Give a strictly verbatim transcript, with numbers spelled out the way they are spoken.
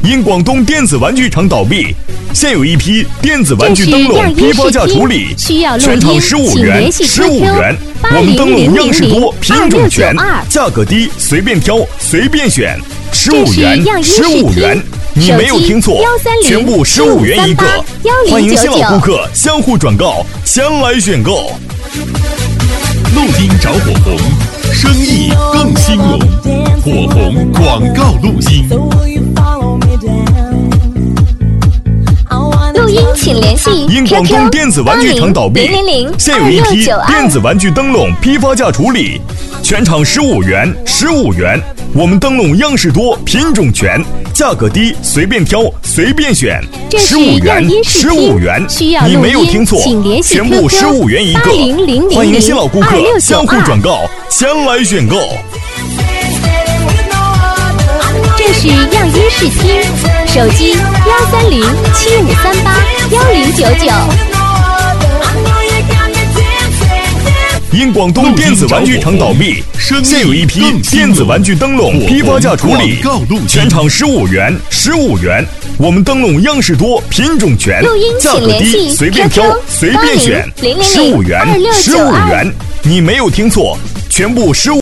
因广东电子玩具厂倒闭，现有一批电子玩具灯笼批发价处理，全场十五元，十五元。我们灯笼样式多，品种全，价格低，随便挑，随便选，十五元，十五元。你没有听错，全部十五元一个。欢迎新老顾客相互转告，先来选购。 录音找火红，生意更兴隆。火红广告录音。 录音请联系因广东电子玩具厂倒闭，现有一批电子玩具灯笼批发价处理，全场十五元，十五元。我们灯笼样式多，品种全，价格低，随便挑，随便选，十五元，十五元。你没有听错，全部十五元一个。欢迎新老顾客相互转告，先来选购。 这是样音视听，手机幺三零七五三八幺零九九。 因广东电子玩具厂倒闭，现有一批电子玩具灯笼批发价处理，全场十五元，十五元。我们灯笼样式多，品种全，价格低，随便挑，随便选，十五元，十五元。你没有听错，全部十五。